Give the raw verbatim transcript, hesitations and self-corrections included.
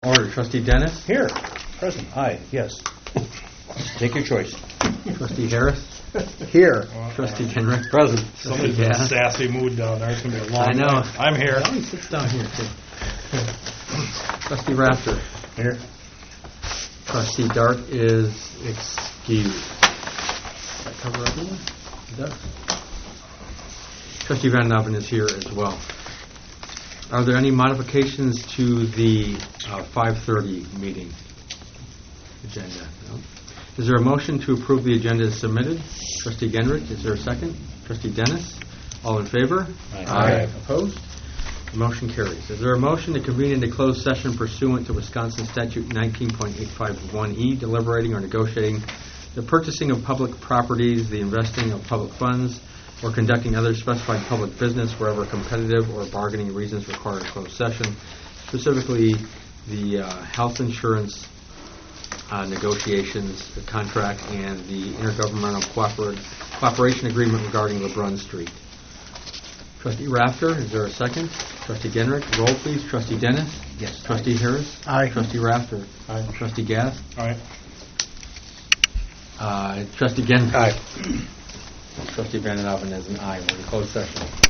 Order. Trustee Dennis? Here. Present. Aye. Yes. Take your choice. Trustee Harris? Here. Trustee Kenrick? Present. Somebody's in a sassy mood down there. It's going to be a long I know. night. I'm here. He always sits down here, too. Trustee Rafter? Here. Trustee Dart is excused. Does that cover everyone? It does. Trustee Van Noven is here as well. Are there any modifications to the uh, five thirty meeting agenda? No. Is there a motion to approve the agenda as submitted? Trustee Genrich, is there a second? Trustee Dennis? All in favor? Aye. Aye. Opposed? The motion carries. Is there a motion to convene into closed session pursuant to Wisconsin Statute nineteen point eight five one E, deliberating or negotiating the purchasing of public properties, the investing of public funds, or conducting other specified public business wherever competitive or bargaining reasons require a closed session, specifically the uh, health insurance uh, negotiations, the contract, and the intergovernmental cooper- cooperation agreement regarding LeBrun Street. Trustee Rafter, is there a second? Trustee Genrich, roll please. Trustee Dennis? Yes. Trustee Harris? Aye. Trustee Rafter? Aye. Trustee Gath? All right. Uh, Trustee Genrich? Aye. Trustee Van Noven is an aye. We're in closed session.